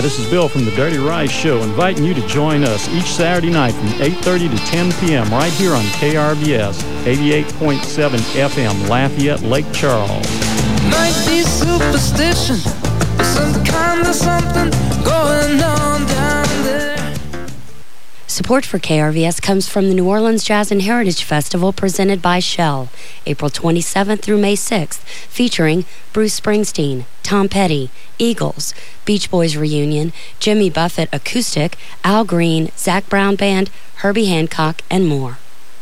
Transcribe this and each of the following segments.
this is Bill from the Dirty Rice Show, inviting you to join us each Saturday night from 8:30 to 10 p.m. right here on KRVS 88.7 FM, Lafayette, Lake Charles. Might be superstition, some kind of something going on down there. Support for KRVS comes from the New Orleans Jazz and Heritage Festival presented by Shell, April 27th through May 6th, featuring Bruce Springsteen, Tom Petty, Eagles, Beach Boys Reunion, Jimmy Buffett Acoustic, Al Green, Zac Brown Band, Herbie Hancock, and more.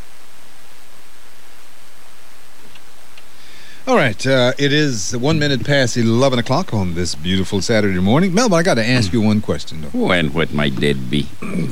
All right, it is 1 minute past 11 o'clock on this beautiful Saturday morning. Melvin, I got to ask you one question, though. Oh, and what might that be?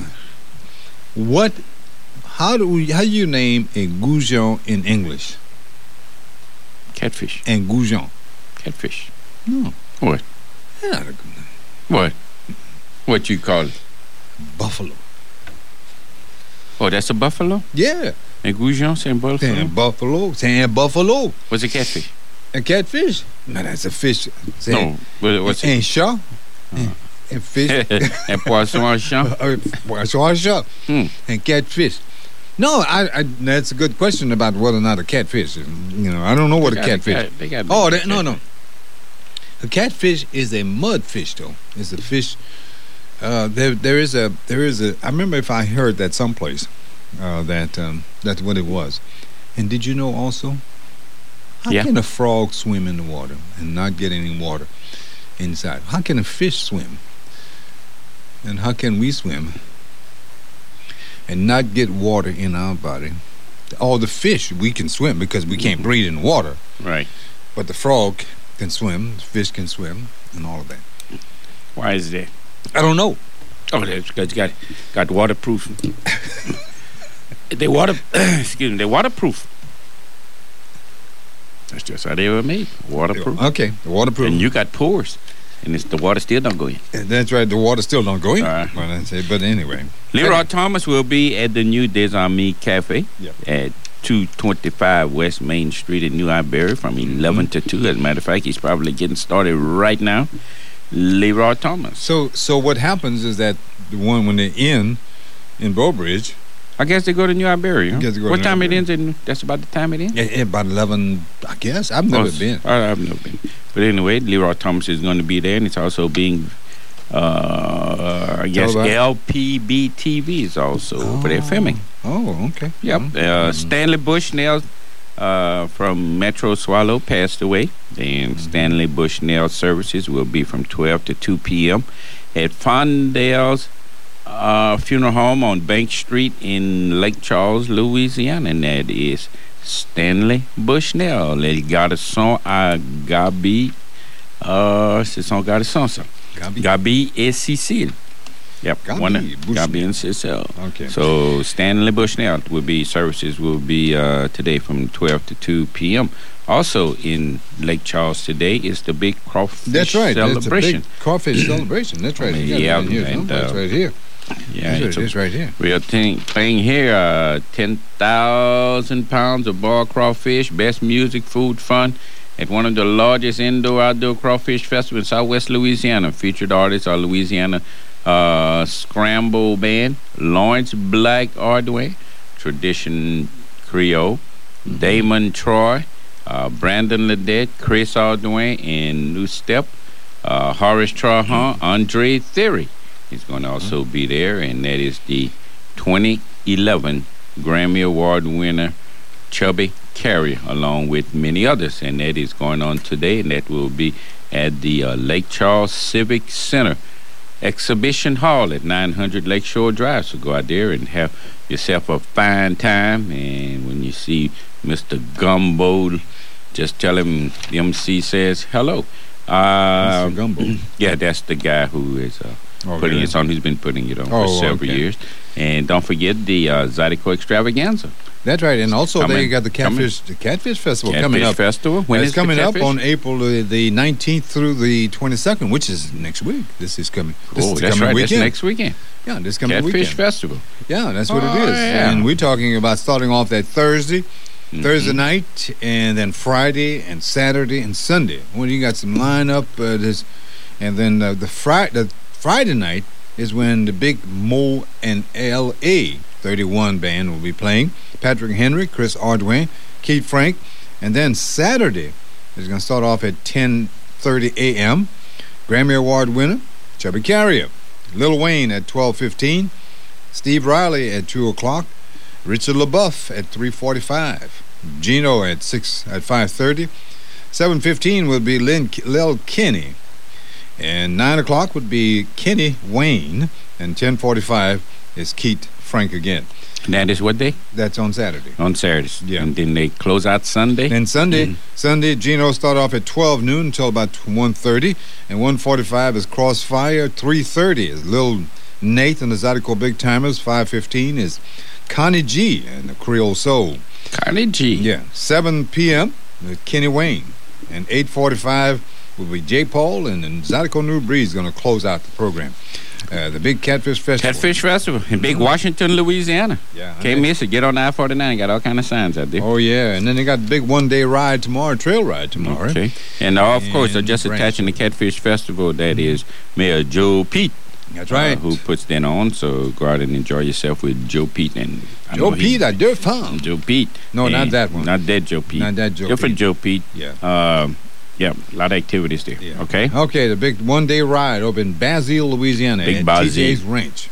How do you name a goujon in English? Catfish. And goujon. Catfish. No. What? Yeah. What? What you call it? Buffalo. Oh, that's a buffalo? Yeah. And goujon, saying buffalo? Saying buffalo. What's a catfish? A catfish? No, that's a fish. No, what's it? And chat. And fish. And poisson en champ. Poisson en champ. And catfish. No, I that's a good question about whether or not a catfish is. You know, I don't know what a catfish is. No. A catfish is a mudfish, though. It's a fish. There is a. I remember if I heard that someplace that's what it was. And did you know also? How can a frog swim in the water and not get any water inside? How can a fish swim? And how can we swim and not get water in our body? All the fish, we can swim because we can't breathe in water. Right. But the frog can swim, the fish can swim, and all of that. Why is that? I don't know. Oh, that's because you got waterproof. They're waterproof. That's just how they were made. Waterproof. Okay, waterproof. And you got pores. And the water still don't go in. That's right. The water still don't go in. But anyway. Leroy Thomas will be at the new Des Amis Cafe at 225 West Main Street in New Iberia from 11 to 2. As a matter of fact, he's probably getting started right now. Leroy Thomas. So what happens is that the one when they're in Beaubridge. I guess they go to New Iberia. Huh? What time it ends? That's about the time it ends? Yeah, about 11, I guess. I've never been. I've never been. But anyway, Leroy Thomas is going to be there, and it's also being, I guess, LPB TV is also over there filming. Oh, okay. Yep. Stanley Bushnell from Metro Swallow passed away. And Stanley Bushnell services will be from 12 to 2 p.m. at Fondale's funeral home on Bank Street in Lake Charles, Louisiana, and that is Stanley Bushnell. El garçon à Gabi, c'est son garçon, ça. Gabi et Cécile. Yep, Gabi and Cécile. Okay. So Stanley Bushnell services will be today from 12 to 2 p.m. Also in Lake Charles today is the big crawfish celebration. That's a big crawfish celebration. That's right. That's right here. Yeah, it's right here. We are playing here 10,000 pounds of boiled crawfish, best music, food, fun at one of the largest indoor-outdoor crawfish festivals in Southwest Louisiana. Featured artists are Louisiana Scramble Band, Lawrence Black Ordway, Tradition Creole, Damon Troy, Brandon Ledette, Chris Ordway, and New Step, Horace Trahan, Andre Theory. He's going to also be there, and that is the 2011 Grammy Award winner, Chubby Carrier, along with many others. And that is going on today, and that will be at the Lake Charles Civic Center Exhibition Hall at 900 Lakeshore Drive. So go out there and have yourself a fine time. And when you see Mr. Gumbo, just tell him the MC says hello. Mr. Gumbo. Yeah, that's the guy who is... putting it on. He's been putting it on for several years. And don't forget the Zydeco Extravaganza. That's right. And also they got the Catfish Festival coming up. When it's coming up on April the 19th through the 22nd, which is next week. This is coming. That's right. Weekend. That's next weekend. Yeah, this coming weekend. Catfish Festival. Yeah, that's what it is. Yeah. And we're talking about starting off that Thursday night, and then Friday and Saturday and Sunday. Well, you got some lineup. And then the Friday night is when the big Mo and L.A. 31 band will be playing. Patrick Henry, Chris Ordway, Keith Frank. And then Saturday is going to start off at 10:30 a.m. Grammy Award winner, Chubby Carrier. Lil Wayne at 12:15. Steve Riley at 2 o'clock. Richard LaBeouf at 3:45. Gino at 5:30. 7:15 will be Lil Kenny. And 9 o'clock would be Kenny Wayne. And 10:45 is Keith Frank again. And that is what day? That's on Saturday. On Saturdays. Yeah. And then they close out Sunday? And Sunday, Gino start off at 12 noon until about 1:30. And 1:45 is Crossfire. 3:30 is Lil Nate and the Zydeco Big Timers. 5:15 is Connie G and the Creole Soul. Connie G. Yeah. 7 p.m. with Kenny Wayne. And 8:45 will be J. Paul and then Zydeco New Breeze going to close out the program. The big Catfish Festival. Catfish Festival in Big Washington, Louisiana. Yeah. Can't miss it. Get on I-49. Got all kind of signs out there. Oh, yeah. And then they got the big one-day ride tomorrow, trail ride tomorrow. Okay. And of course, just attaching the Catfish Festival, that is Mayor Joe Pete. That's right. Who puts that on. So go out and enjoy yourself with Joe Pete. And Joe Pete at Dirt Farm. Joe Pete. No, and not that one. Not that Joe Pete. Not that Joe Pete. Different Joe Pete. Yeah. Yeah, a lot of activities there. Yeah. Okay? Okay, the big one-day ride over in Basile, Louisiana Big at Basile. TJ's Ranch.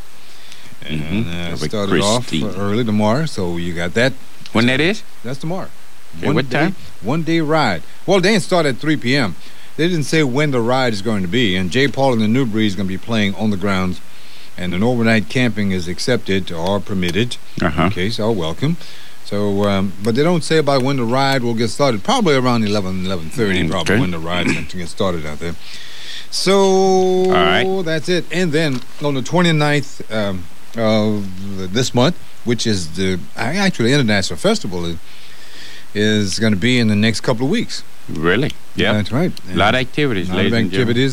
And started off early tomorrow, so you got that. When that is? That's tomorrow. Okay, what time? One-day ride. Well, they didn't start at 3 p.m. They didn't say when the ride is going to be, and J. Paul and the New Breeze is going to be playing on the grounds, and an overnight camping is accepted or permitted. Okay, so welcome. So, but they don't say about when the ride will get started. Probably around 11:30, probably when the ride is going to get started out there. So, that's it. And then on the 29th of this month, which is the actually International Festival, is going to be in the next couple of weeks. Really? Yeah. That's right. A lot of activities, ladies and gentlemen.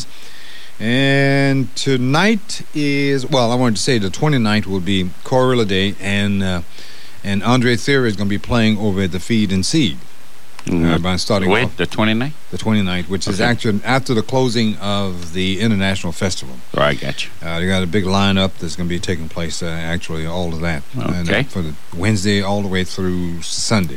And tonight is, well, I wanted to say the 29th will be Corilla Day, and Andre Thierry is going to be playing over at the Feed and Seed. By starting off the 29th? The 29th, which is actually after the closing of the International Festival. Oh, I got you. They got a big lineup that's going to be taking place, actually, all of that. Okay. For the Wednesday all the way through Sunday.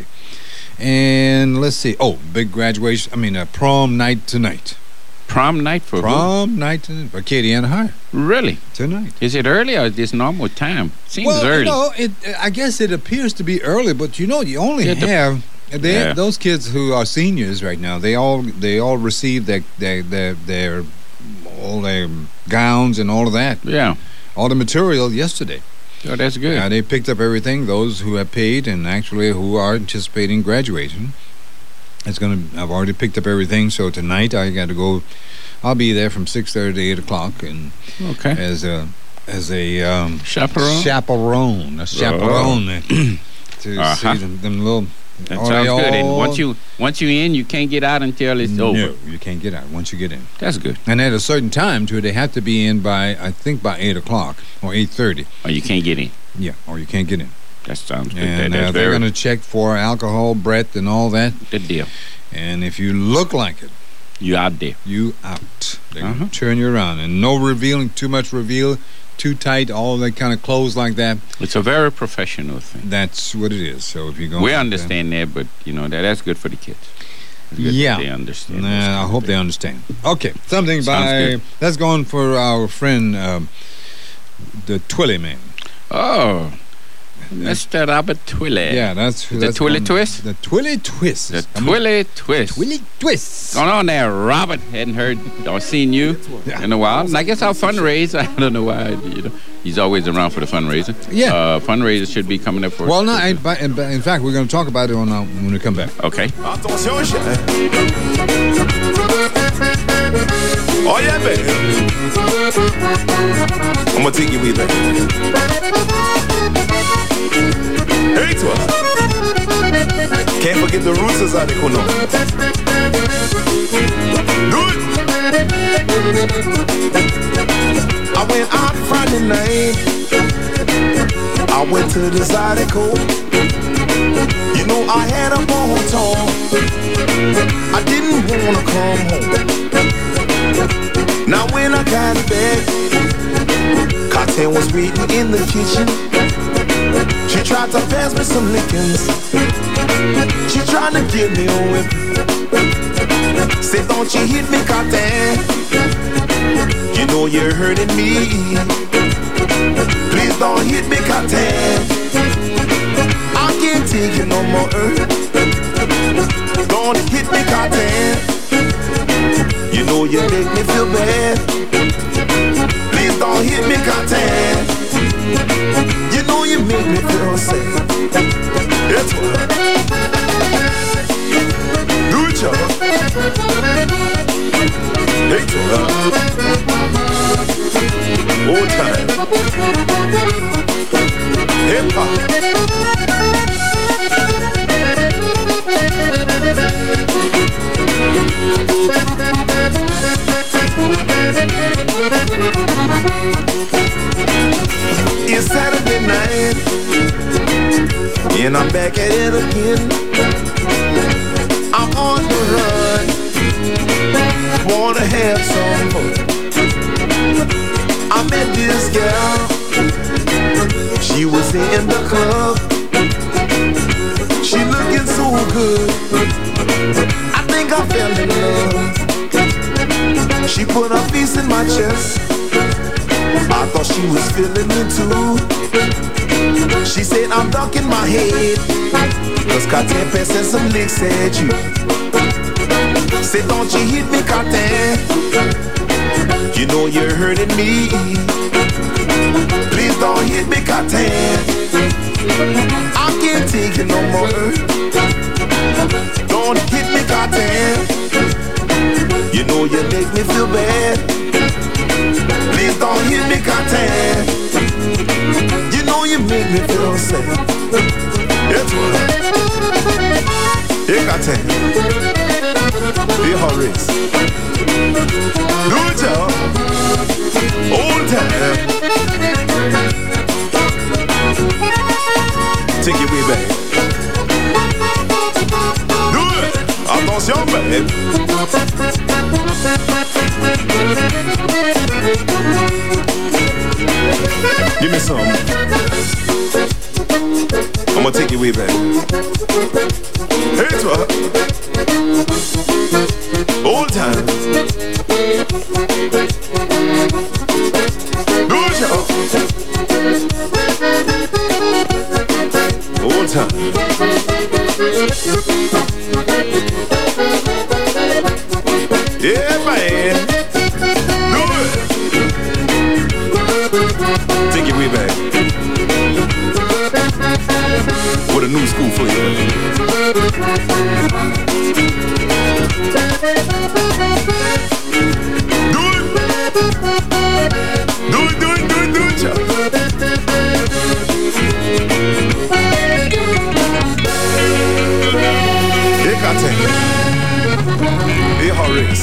And let's see. Oh, big graduation. Prom night tonight. Prom night for Prom night tonight for Katie Ann Hire. Really? Tonight. Is it early or is this normal time? Seems early. Well, I guess it appears to be early, but you only have those kids who are seniors right now. They all receive their all their gowns and all of that. Yeah. All the material yesterday. Oh, that's good. They picked up everything. Those who have paid and actually who are anticipating graduation. I've already picked up everything, so tonight I got to go. I'll be there from 6:30 to 8 o'clock, and as a chaperone, to see them little. That sounds good. And once you in, you can't get out until it's over. No, you can't get out once you get in. That's good. And at a certain time too, they have to be in by 8 o'clock or 8:30. Or you can't get in. Yeah, or you can't get in. That sounds good. And they're going to check for alcohol, breath, and all that. Good deal. And if you look like it, you out there. You out. They're going to turn you around. And no revealing, too much reveal, too tight, all that kind of clothes like that. It's a very professional thing. That's what it is. So if you go, we understand that, but that's good for the kids. Yeah, they understand. I hope they understand. Okay, something by. Let's go on for our friend, the Twilly Man. Oh. Mr. Robert Twilly. Yeah, that's the Twilly Twist? The Twilly Twist. The Twilly Twist. Twilly Twist. Going on there, Robert. Hadn't heard or seen you in a while. And I guess our fundraiser, I don't know why, he's always around for the fundraiser. Yeah. Fundraiser should be coming up for... Well, no, in fact, we're going to talk about it when we come back. Okay. Oh, yeah, baby. I'm going to take you with me. Hey, toi. Can't forget the roots of Zydeco, no. Do it. I went out Friday night. I went to the Zydeco. You know I had a ball talk. I didn't wanna come home. Now when I got back, Cartel was waiting in the kitchen. She tried to pass me some lickings. She tried to give me a whip. Said, don't you hit me, Cartel. You know you're hurting me. Please don't hit me, Cartel. I can't take it no more. Don't hit me, Cartel. You know you make me feel bad. Please don't hit me, Cartel. You know you make me feel sad. That's what. Do it, y'all. Hey, y'all. Old time. Hip hop. It's Saturday night, and I'm back at it again. I'm on the run, wanna have some fun. I met this girl, she was in the club. She looking so good, I think I fell in love. She put her face in my chest, I thought she was feeling me too. She said I'm ducking my head, cause Cartel passing some licks at you. Said don't you hit me, Cartel. You know you're hurting me. Please don't hit me, Cartel. I can't take it no more. Don't hit me, Cartel. You know you make me feel bad. Please don't hit me, Cartel. You know you make me feel sad. It's what. Hey, Cartel. Hey, Horace. Do it, y'all. Old time. Take your way back. Do it. Attention, babe. Give me some. I'm gonna take you way back. Hey, toi. Old time. Good job. Old time. Yeah, man. Do it. Take your way back. With a new school flavor. Do it. Do it, do it, do it, do it, y'all. Hey, Cartel. Hey, Horace.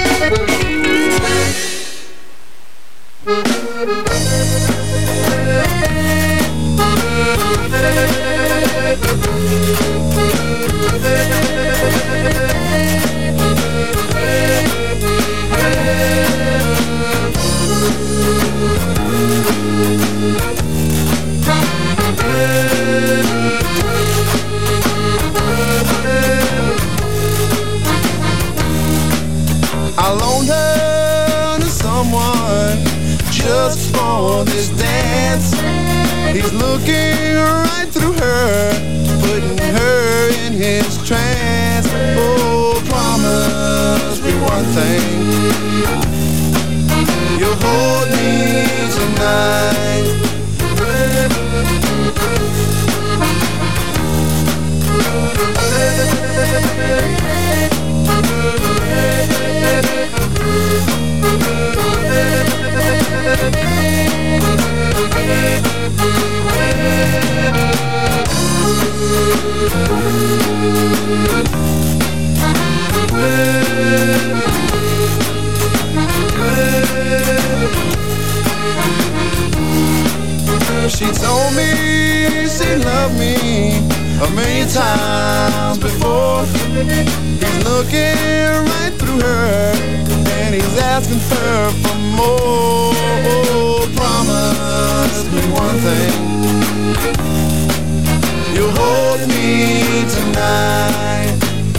I loaned her to someone just for this dance. He's looking right through her, putting her in his trance. Oh, promise me one thing, you'll hold me tonight. She told me she loved me a million times before. He's looking right through her and he's asking her for more. promise me one thing. You'll hold me tonight.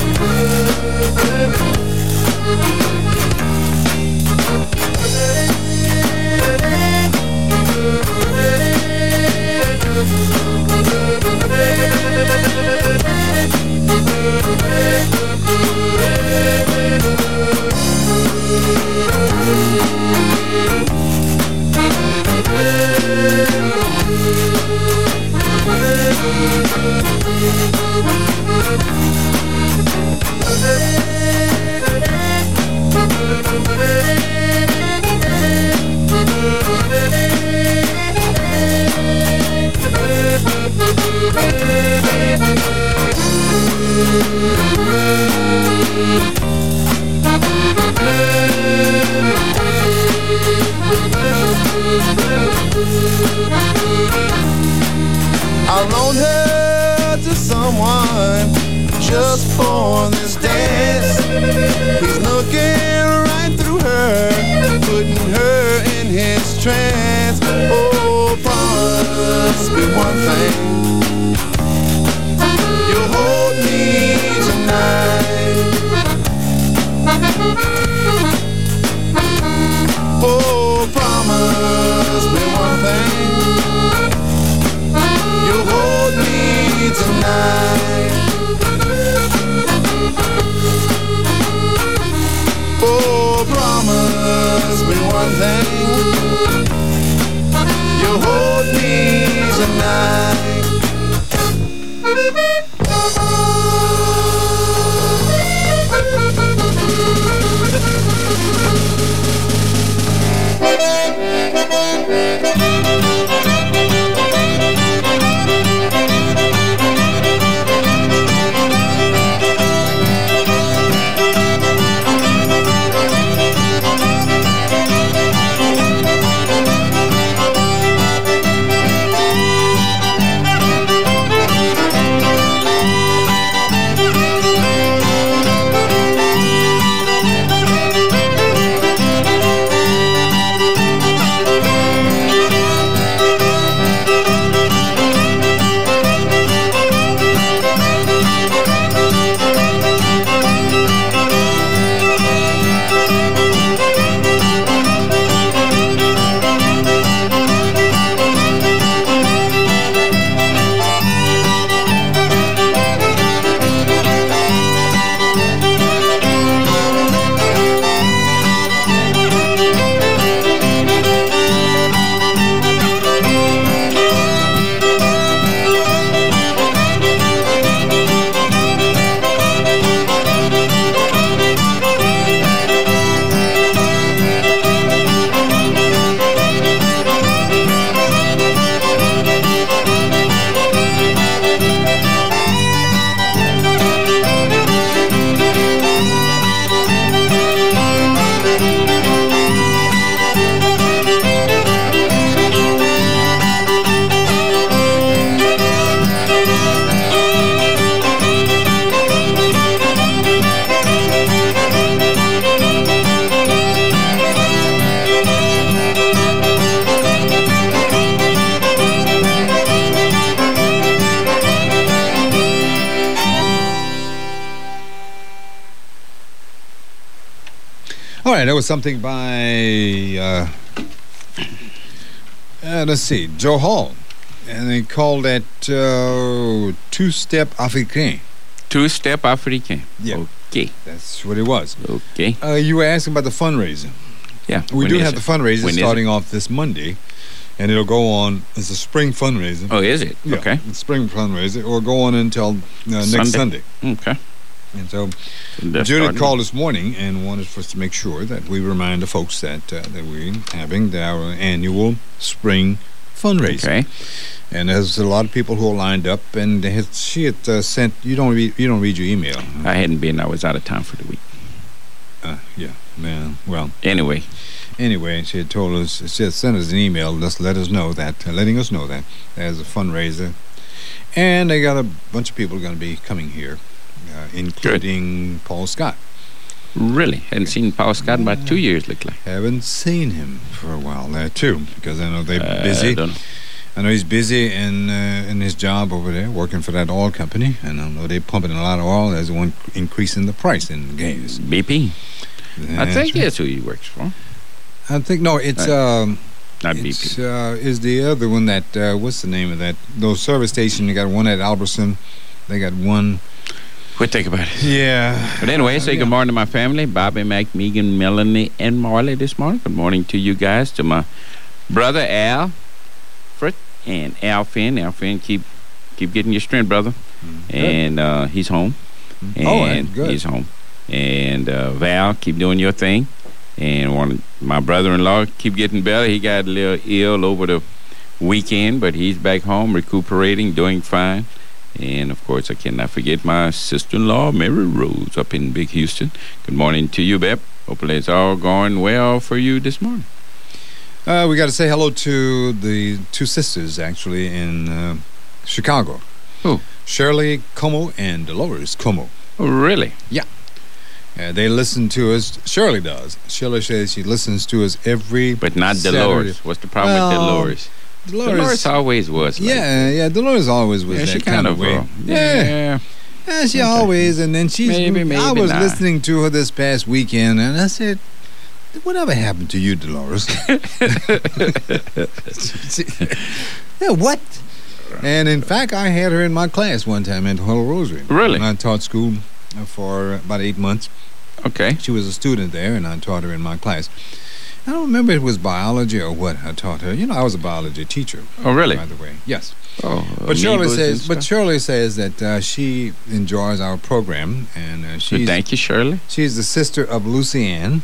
I loaned her to someone just for this dance. He's looking right through her, putting her in his trance. Oh, promise me one thing. You'll hold me tonight. Oh, promise me one thing. You'll hold me tonight. Oh, promise me one thing. You'll hold me tonight. That was something by, let's see, Joe Hall. And they called that Two-Step Africain. Two-Step Africain. Yeah. Okay. That's what it was. Okay. You were asking about the fundraiser. Yeah. We do have the fundraiser starting off this Monday. And it'll go on, it's a spring fundraiser. Oh, is it? Yeah, okay. It's spring fundraiser. It will go on until next Sunday. Okay. And so Judith called this morning and wanted for us to make sure that we remind the folks that we're having our annual spring fundraiser. Okay. And there's a lot of people who are lined up, and she had sent. You don't read your email. I hadn't been. I was out of town for the week. Yeah, man. Well. Anyway, she had told us. She had sent us an email, just letting us know that there's a fundraiser, and they got a bunch of people going to be coming here. Including Paul Scott. Really? Hadn't seen Paul Scott in about 2 years, look like. Haven't seen him for a while there, too, because I know they're busy. I know he's busy in his job over there, working for that oil company, and I know they're pumping a lot of oil. There's one increasing the price in gas. BP? I think that's who he works for. I think, no, it's... Not BP. Is the other one that, what's the name of that? Those service stations, you got one at Albertson. They got one... We'll think about it. Yeah. But anyway, say good morning to my family, Bobby, Mac, Megan, Melanie, and Marley this morning. Good morning to you guys, to my brother Al, Fritz, and Al Finn. Al Finn, keep getting your strength, brother. And he's home. And good. He's home. And Val, keep doing your thing. And my brother-in-law, keep getting better. He got a little ill over the weekend, but he's back home, recuperating, doing fine. And, of course, I cannot forget my sister-in-law, Mary Rose, up in Big Houston. Good morning to you, Bep. Hopefully it's all going well for you this morning. We got to say hello to the two sisters, actually, in Chicago. Who? Shirley Como and Dolores Como. Oh, really? Yeah. They listen to us. Shirley does. Shirley says she listens to us every But not Saturday. Dolores. What's the problem with Dolores? Dolores always was. Like yeah. Dolores always was. Yeah, that she kind of way. Yeah, she always. And then she's. Maybe I was not. listening to her this past weekend, and I said, "Whatever happened to you, Dolores?" Yeah, what? And in fact, I had her in my class one time at Holy Rosary. Really? And I taught school for about 8 months. Okay. She was a student there, and I taught her in my class. I don't remember if it was biology or what I taught her. You know, I was a biology teacher. Oh, really? By the way, yes. Oh, but Shirley says that she enjoys our program, and she's. Thank you, Shirley. She's the sister of Lucianne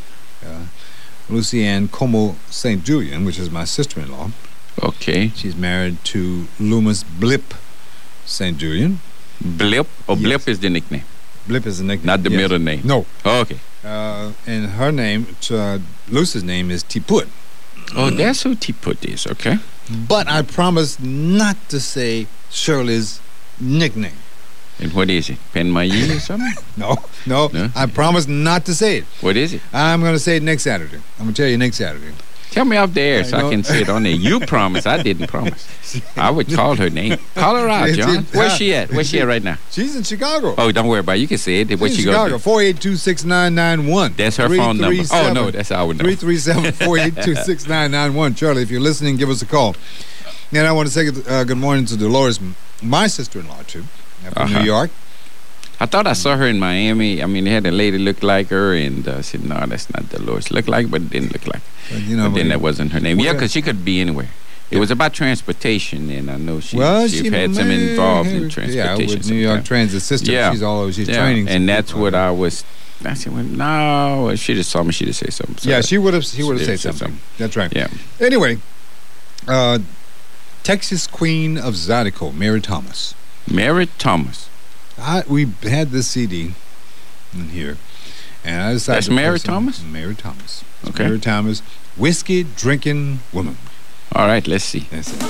Como St. Julian, which is my sister-in-law. Okay. She's married to Loomis Blip St. Julian. Blip? Oh, yes. Blip is the nickname. Blip is the nickname. Not the middle name. No. Oh, okay. And her name, Lucy's name is Tiput. Oh, that's who Tiput is, okay. But I promised not to say Shirley's nickname. And what is it? Penmayi or something? No. I promised not to say it. What is it? I'm going to say it next Saturday. I'm going to tell you next Saturday. Tell me off the air so I can say it on there. You promised. I didn't promise. I would call her name. Call her out, John. Where's she at? Where's she at right now? She's in Chicago. Oh, don't worry about it. You can say it. Where's she going? Chicago, 482-6991. That's her phone number. Oh, no, that's our number. 337-482-6991. Charlie, if you're listening, give us a call. And I want to say good morning to Dolores, my sister-in-law, too, from New York. I thought I saw her in Miami. I mean, they had a lady look like her, and I said, no, that's not Dolores. Looked like, but it didn't look like her. But then that wasn't her name. Yeah, because she could be anywhere. It was about transportation, and I know she had some involved in transportation. Yeah, with New York Transit System. Yeah. She's training. And that's what I was. I said, well, no, she just saw me. She just said something. So yeah, she would have said something. That's right. Yeah. Anyway, Texas Queen of Zydeco, Mary Thomas. Mary Thomas. We had this CD in here, and I decided. That's Mary Thomas? Mary Thomas. Okay. Mary Thomas, whiskey drinking woman. All right, let's see. That's it.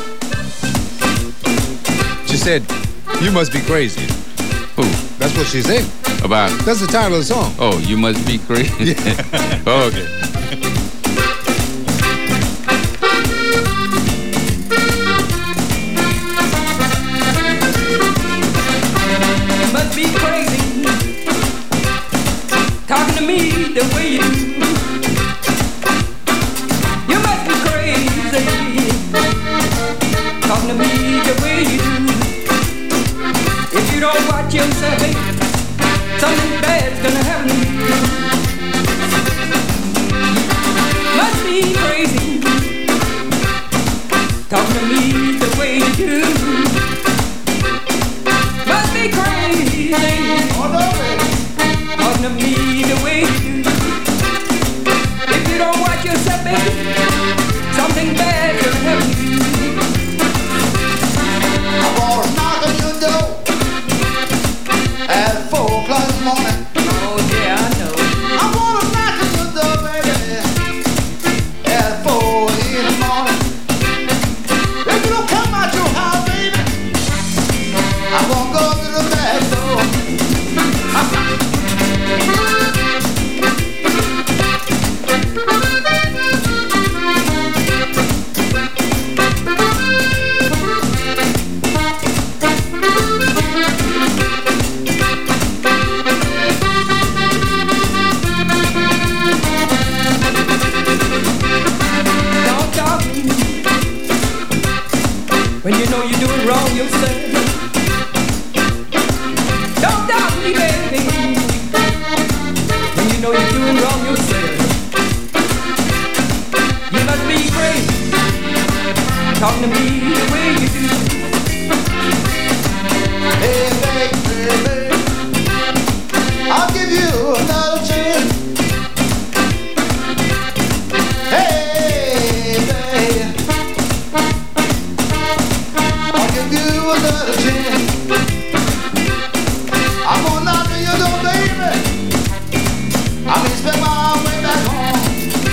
She said, "You must be crazy." Who? That's what she said. About? That's the title of the song. Oh, you must be crazy. Yeah. Oh, okay. Be crazy, talking to me the way you do. You must be crazy, talking to me the way you do. If you don't watch yourself, baby, something bad's gonna happen to you. Must be crazy, talking to me the way you do. Must be crazy, talking to me the way you do. If you don't watch yourself, baby, something bad will happen to you. I wanna knock on your door at 4 o'clock in the morning. Oh yeah, I know. I wanna knock on your door, baby, at 4 in the morning. If you don't come out your house, baby, I'm gonna go to the back door. wrong yourself. Don't doubt me, baby, when you know you're doing wrong yourself. You must be crazy, talking to me the way you do. Hey, baby, I'll give you another chance. Hey, baby, I'll give you another chance. I'm gonna knock on your door, baby. I may spend my way back home.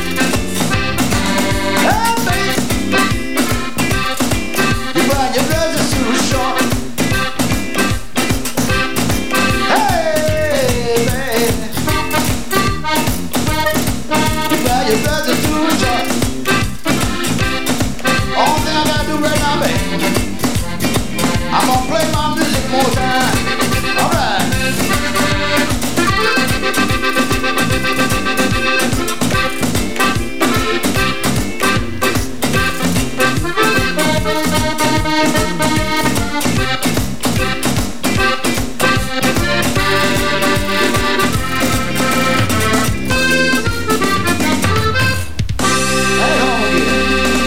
Hey, baby, you find your dress is too short. Hey, baby, you find your dress is too short. All thing I gotta do right now, baby, I'm gonna play my music more time. All right. Hey, home again.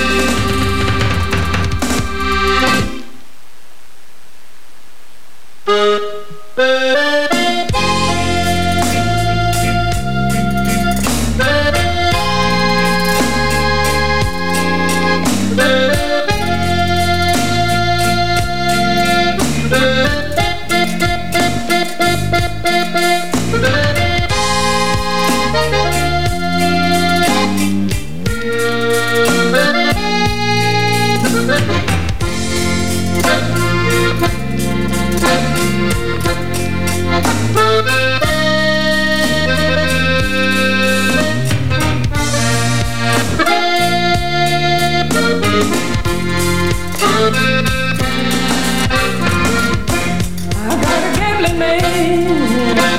I got a gambling man,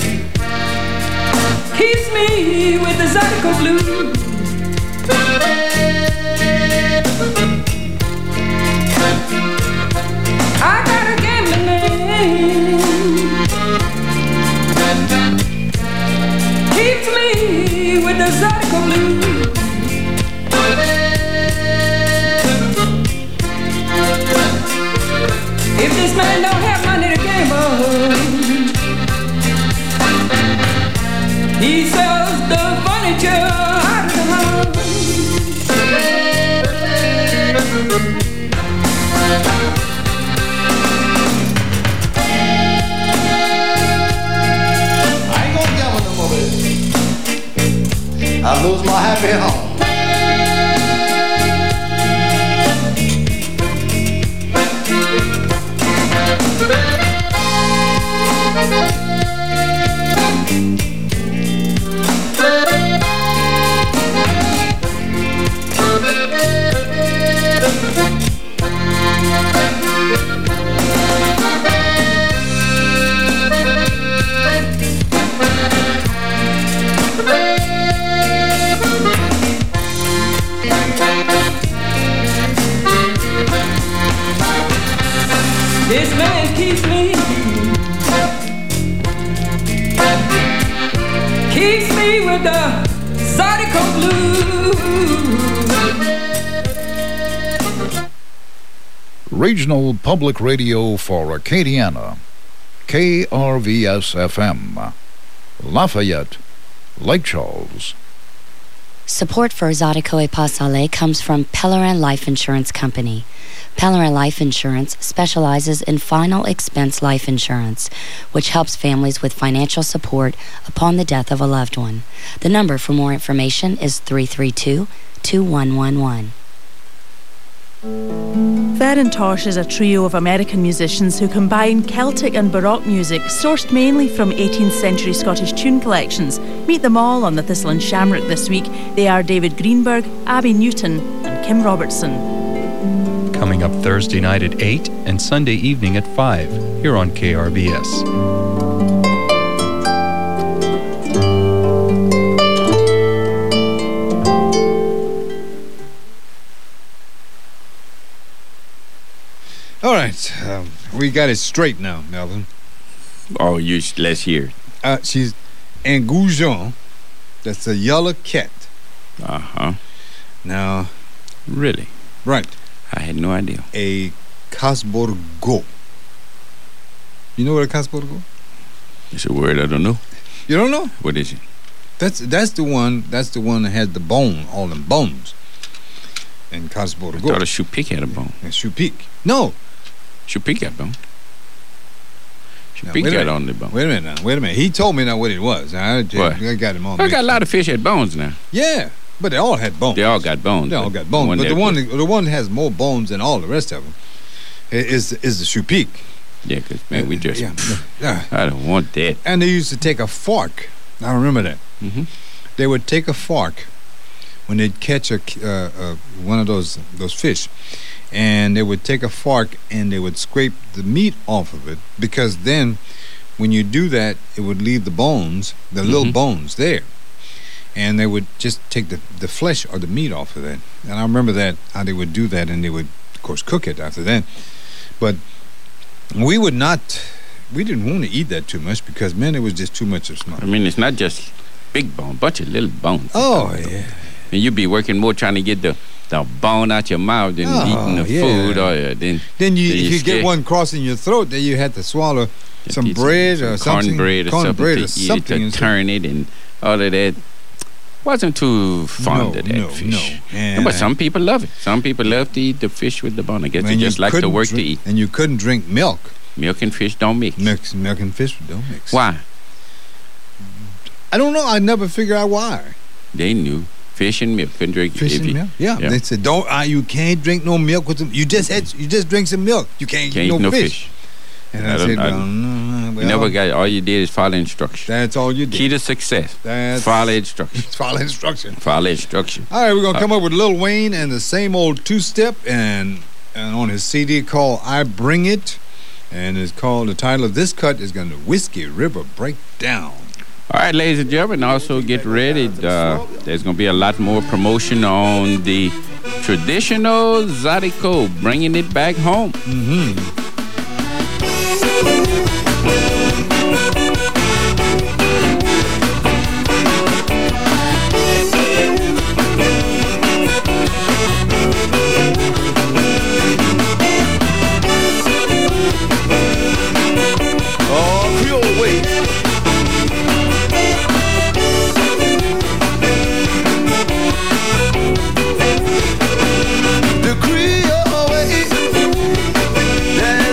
keeps me with the Zydeco blues. I got a gambling man, keeps me with the Zydeco blues. If this man don't have money to gamble, he sells the furniture out of the house. I ain't gonna gamble no more, baby. I lose my happy home. This man keeps me with the Zydeco blues. Regional Public Radio for Acadiana, KRVS-FM, Lafayette, Lake Charles. Support for Zydeco et Pas Salé comes from Pellerin Life Insurance Company. Pellerin Life Insurance specializes in final expense life insurance, which helps families with financial support upon the death of a loved one. The number for more information is 332-2111. Fearon Tosh is a trio of American musicians who combine Celtic and Baroque music sourced mainly from 18th century Scottish tune collections. Meet them all on the Thistle and Shamrock this week. They are David Greenberg, Abby Newton and Kim Robertson. Coming up Thursday night at 8 and Sunday evening at 5 here on KRBS. All right. right. We got it straight now, Melvin. Oh, let's hear it. She's an goujon. That's a yellow cat. Uh-huh. Now. Really? Right. I had no idea. A Casborgo. You know what a Casborgo? It's a word I don't know. You don't know? What is it? That's the one that has the bone, all them bones. And Casborgo. I thought a Chupik had a bone. And Chupik. No. Chupik got bone. Chupik got on the bone. Wait a minute. He told me now what it was. I got him on. I got a lot of fish had bones now. Yeah, but they all had bones. They all got bones. But the one that has more bones than all the rest of them is the Chupik. Yeah, because, man, we just... I don't want that. And they used to take a fork. I remember that. Mm-hmm. They would take a fork when they'd catch one of those fish, and they would take a fork and they would scrape the meat off of it, because then when you do that, it would leave the bones, the little bones there, and they would just take the flesh or the meat off of that. And I remember that, how they would do that, and they would, of course, cook it after that. But we didn't want to eat that too much, because, man, it was just too much of smoke. I mean, it's not just big bone, bunch of little bones. Oh, yeah. And you'd be working more trying to get the bone out your mouth than eating the food. Or then if you get one crossing your throat, then you had to swallow some bread or something. Cornbread or something. To turn it and all of that. Wasn't too fond of that fish. No. But some people love it. Some people love to eat the fish with the bone. I guess they just like to work to eat. And you couldn't drink milk. Milk and fish don't mix. Milk and fish don't mix. Why? I don't know. I never figured out why. They knew. Fish and milk. Couldn't drink fish and milk. Yeah. They said, you can't drink no milk with them. You just drink some milk. You can't eat no fish. And I said, you never got. All you did is follow instructions. That's all you did. Key to success. Follow instructions. Follow instruction. Follow instruction. All right, we're gonna come up with Lil Wayne and the same old two-step, and on his CD called "I Bring It," and it's called, the title of this cut is going to Whiskey River Breakdown. All right, ladies and gentlemen, also get ready. There's going to be a lot more promotion on the traditional Zydeco, bringing it back home. Mm-hmm. The Creole way.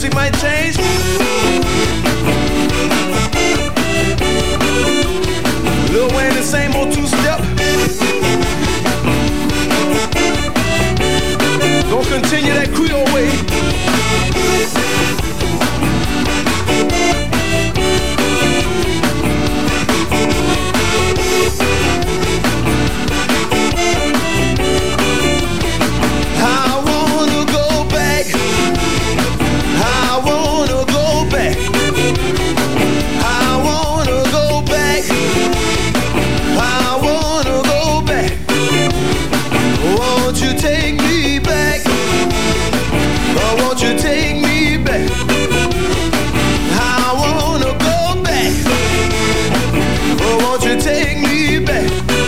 music might change. Lil Wayne, the same old two-step. Don't continue that Creole way. I wanna go back. I wanna go back. I wanna go back. I wanna go back. Won't you take me back? Oh, won't you take me back? I wanna go back. Oh, won't you take me back?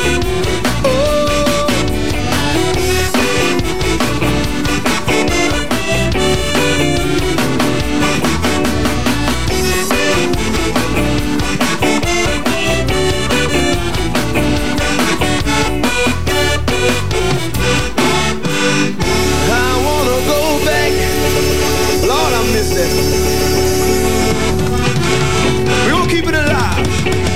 We gonna keep it alive.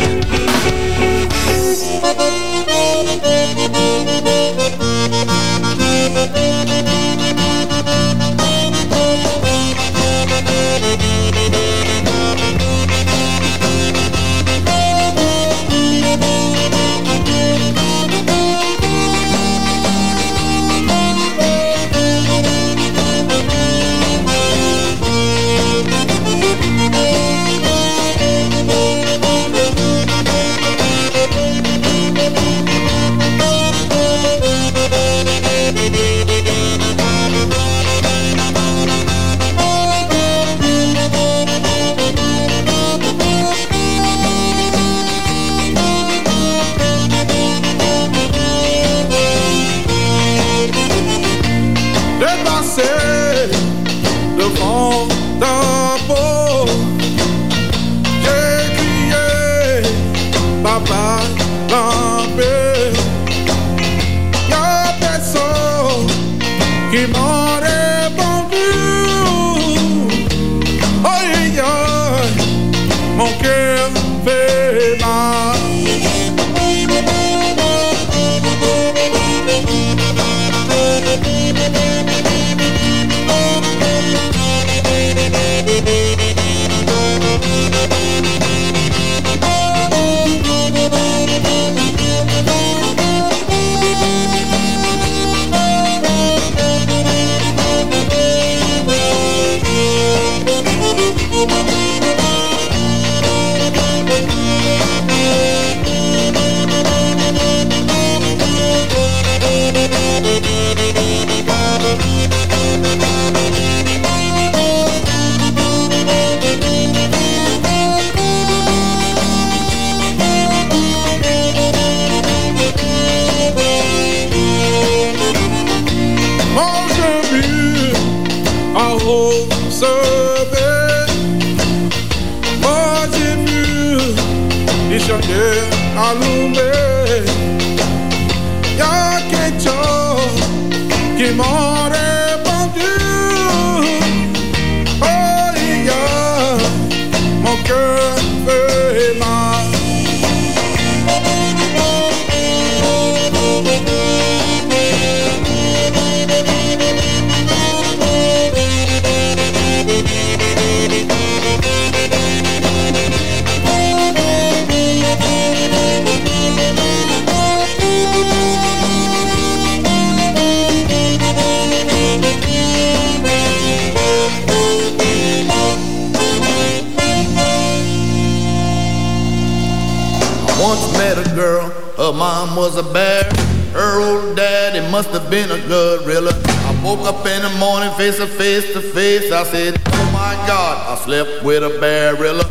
Her mom was a bear. Her old daddy must have been a gorilla. I woke up in the morning, face to face. I said, oh my God, I slept with a barilla.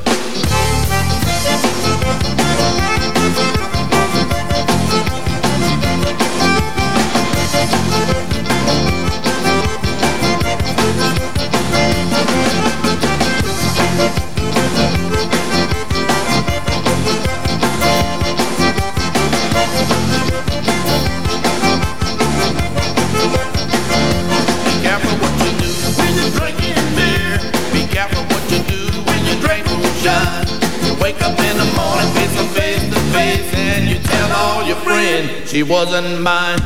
wake up in the morning, face to face, and you tell all your friends she wasn't mine.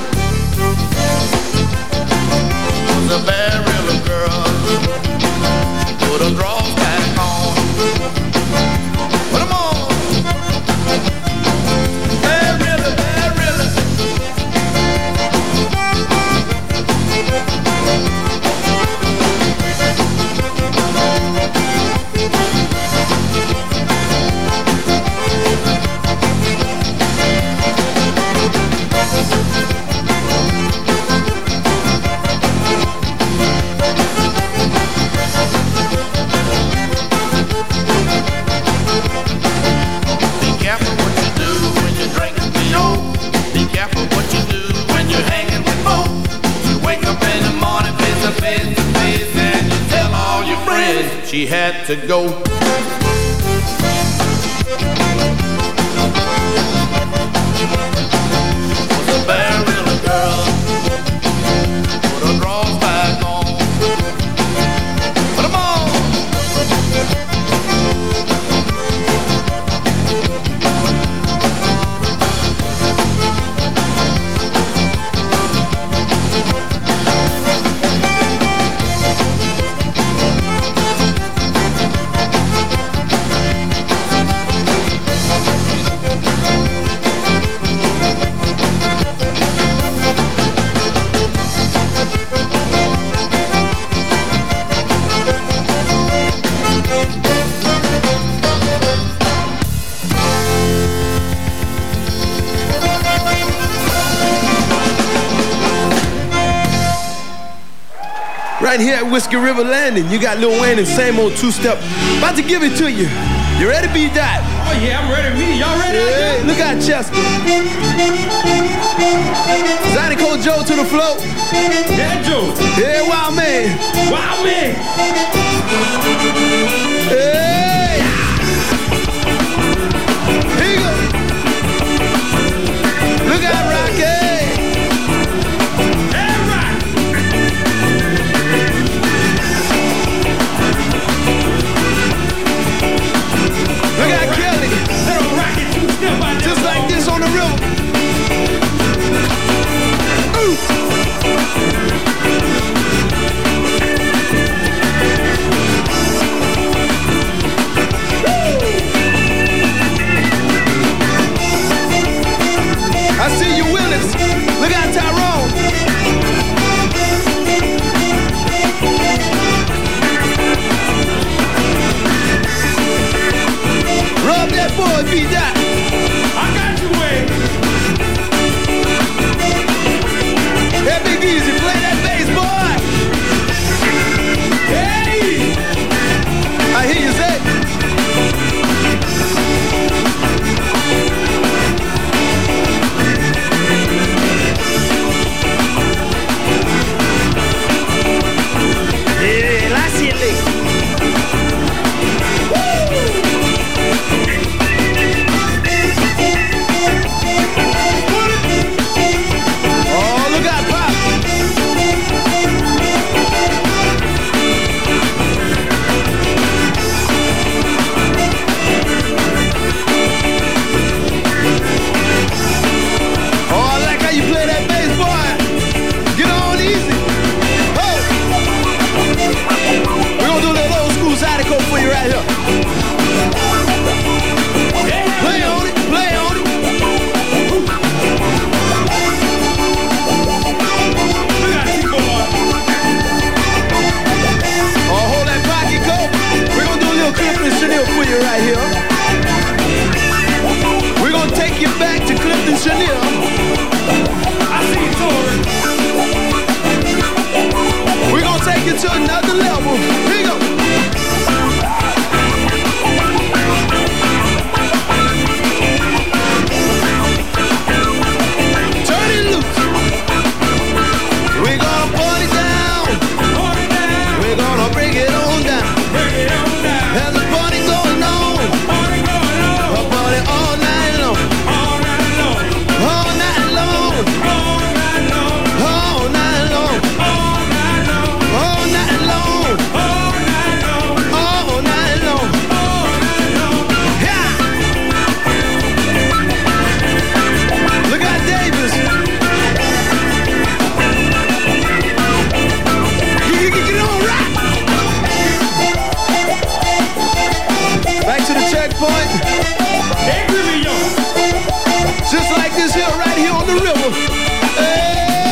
Was a bad little girl. Put her drawers back on. Put 'em on. Bad really, bad really. She had to go. Was a bad little girl. Put her drawers back on. Put 'em on. Right here at Whiskey River Landing, you got Lil Wayne and same old two-step. About to give it to you. You ready, B-Dot? Oh yeah, I'm ready. Me, y'all ready? Hey, look out, Chester. Zydeco Joe to the floor. Yeah, Joe. Yeah, Wild Man. Wild Man. Hey. Here you go. Look out, Rocky. Look at Kelly. Just like this on the river. Ooh. I see you, Willis. Look out, Tyrone. Rub that boy, B-Dot. I got you, Wayne. Hey, Big Easy, play that bass, boy. Hey. I hear you say. Yeah, la siete. For you right here. Play on it, play on it. Oh, hold that pocket, go. We're gonna do a little Clifton Chanel for you right here. We're gonna take you back to Clifton Chanel. I see you, Tori. We're gonna take you to another level. Here you go. Oh! for it? Agree, y'all. Just like this here, right here on the river. Hey!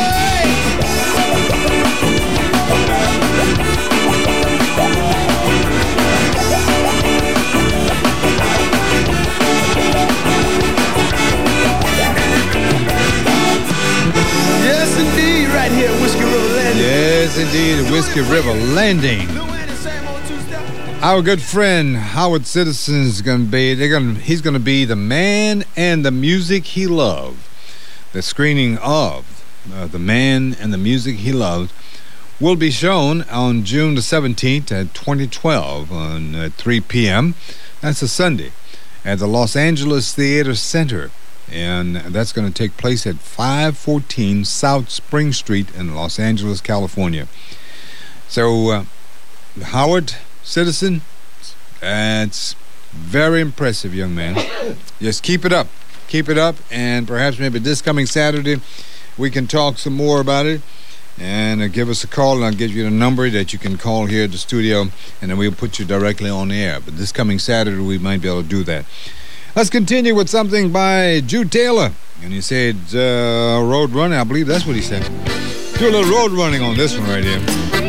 Yes, indeed, right here at Whiskey River Landing. Yes, indeed, at Whiskey River Landing. Our good friend Howard Citizen is going to be. He's going to be the man and the music he loved. The screening of The Man and the Music He Loved will be shown on June the 17th at 2012 on 3 p.m. That's a Sunday at the Los Angeles Theater Center. And that's going to take place at 514 South Spring Street in Los Angeles, California. So, Howard Citizen, that's very impressive, young man. Just keep it up. Keep it up, and perhaps maybe this coming Saturday we can talk some more about it. And give us a call, and I'll give you the number that you can call here at the studio, and then we'll put you directly on the air. But this coming Saturday we might be able to do that. Let's continue with something by Jude Taylor. And he said, road running. I believe that's what he said. Do a little road running on this one right here.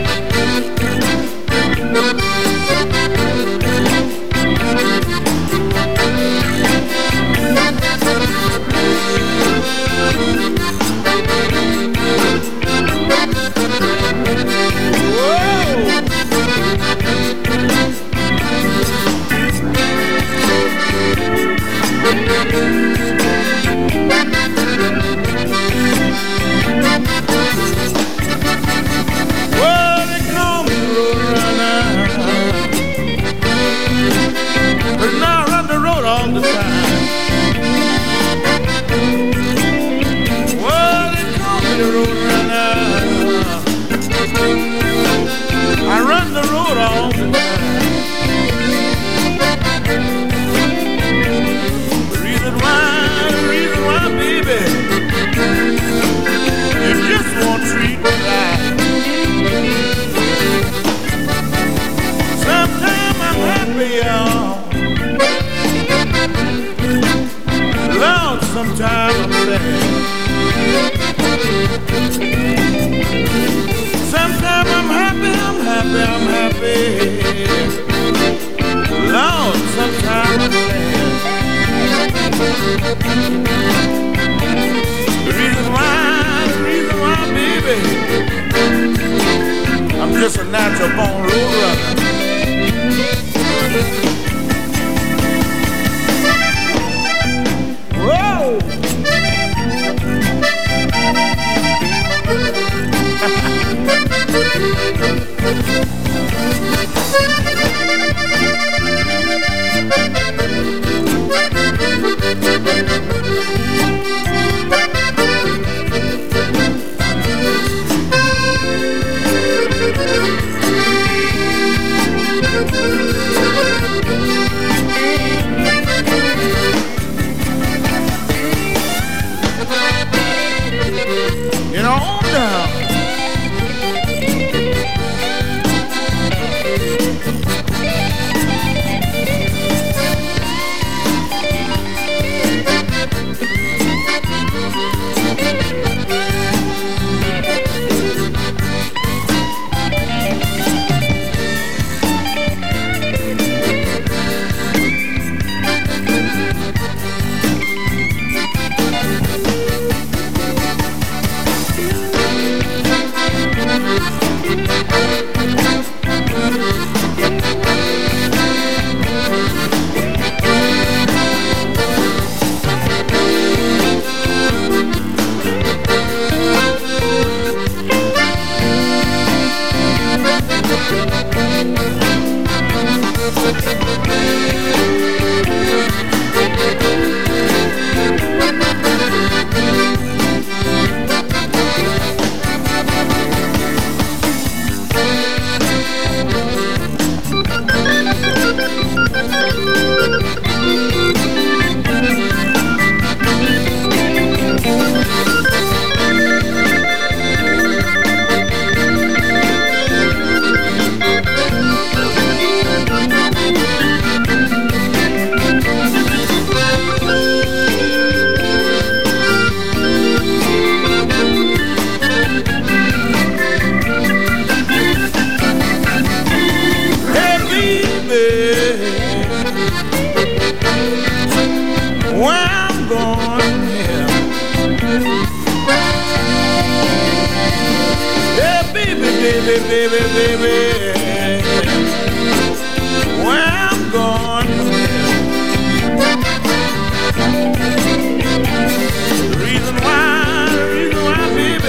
Sometimes I'm sad. Sometimes I'm happy. Lord, sometimes I'm sad. The reason why, baby, I'm just a natural born road runner. Whoa!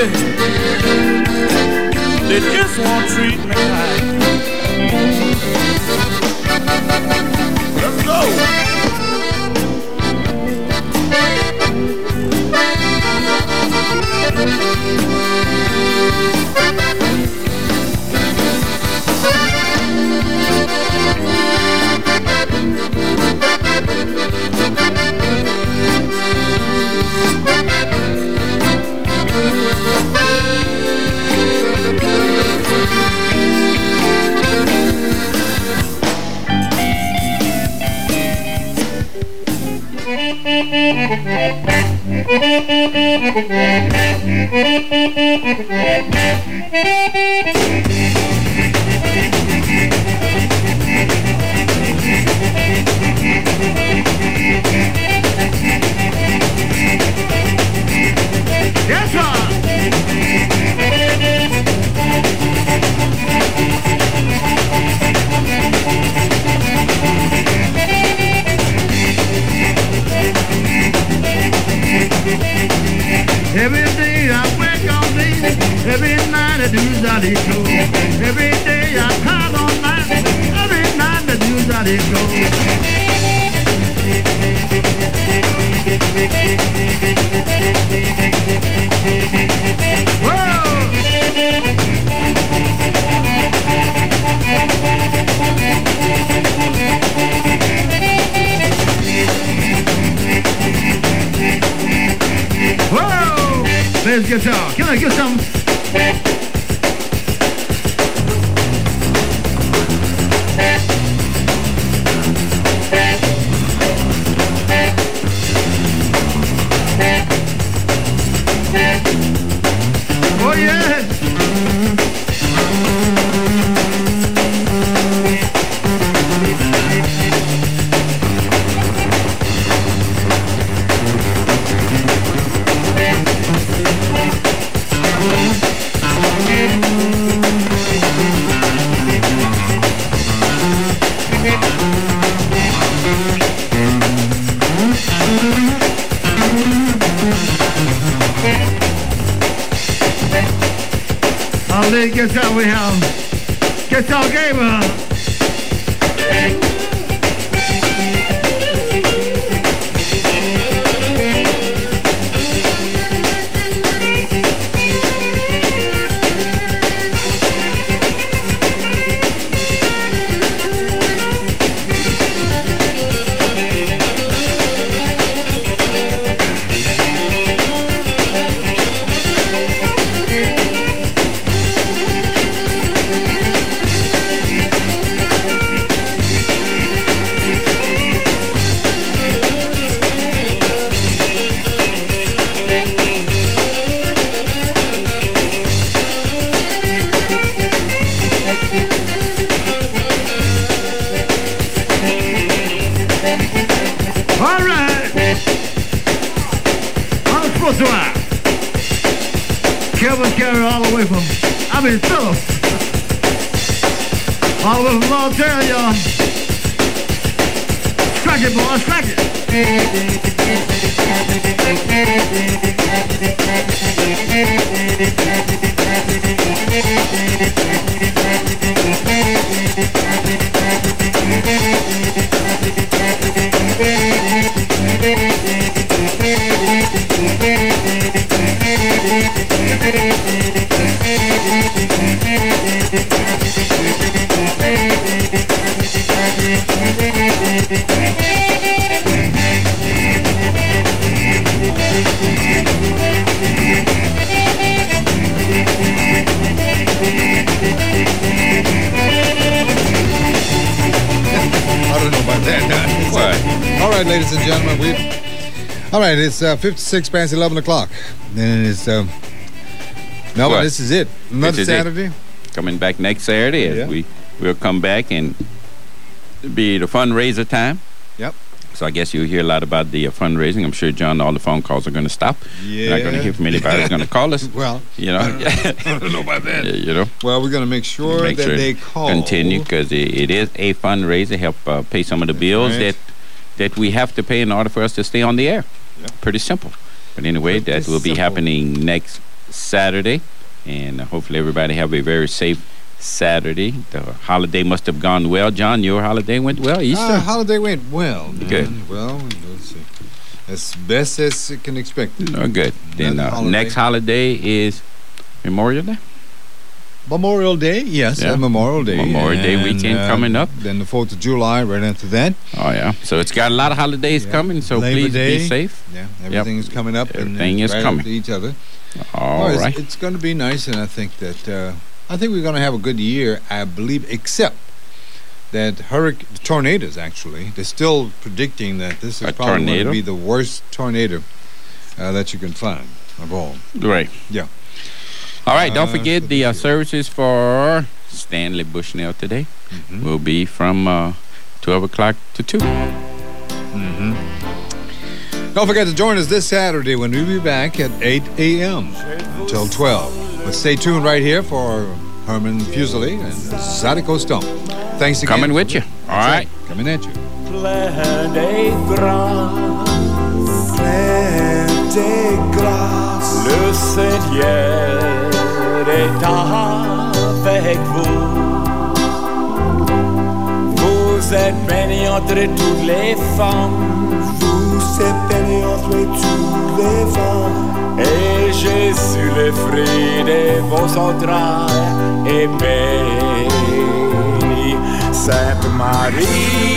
baby, they just won't treat me right. Let's go. Yes, sir. Every day I work on baby, every night I do Zolly show. Every day I call on night, every night I do Zolly show. Whoa! There's guitar. Can I get some? Oh yeah! I'll lead guitar we have. Guitar Gamer. All right. I'm supposed to act. Kevin Carey all the way from, Phillips. All the way from Montana, y'all. Strike it, boy, strike it. I don't know about that. What? All right, ladies and gentlemen, all right, it's 56 past 11 o'clock. And it's, Melvin, this is it. Another Saturday. Coming back next Saturday. Yeah. We'll come back and be the fundraiser time. Yep. So I guess you'll hear a lot about the fundraising. I'm sure, John, all the phone calls are going to stop. Yeah. We're not going to hear from anybody who's going to call us. Well, you know. I don't know about that. You know. Well, we're going to make sure that they call. Continue, because it is a fundraiser, help pay some of the bills that we have to pay in order for us to stay on the air. Yep. Pretty simple. But anyway, that will be happening next Saturday. And hopefully everybody have a very safe Saturday. The holiday must have gone well. John, your holiday went well? Easter? Holiday went well. Man. Good. Well, let's see. As best as it can expect. Oh, good. Then next holiday is Memorial Day? Memorial Day, yes, Memorial Day. Memorial Day weekend coming up. Then the 4th of July right after that. Oh, yeah. So it's got a lot of holidays coming, so Labor please Day. be safe. Yeah, everything is coming up. Everything is right coming. After each other. All right. It's going to be nice, and I think that I think we're going to have a good year, I believe, except that tornadoes, actually, they're still predicting that this is probably going to be the worst tornado that you can find of all. Right. Yeah. All right, don't forget the services for Stanley Bushnell today will be from 12 o'clock to 2. Don't forget to join us this Saturday when we'll be back at 8 a.m. until 12. But stay tuned right here for Herman Fuseli and Zydeco Stump. Thanks again. Coming with you. All right. Coming at you. Plein des grâces, le Seigneur est avec vous. Vous êtes bénie entre toutes les femmes. Vous êtes bénie entre toutes les femmes. Et Jésus, le fruit de vos entrailles, est béni. Sainte Marie,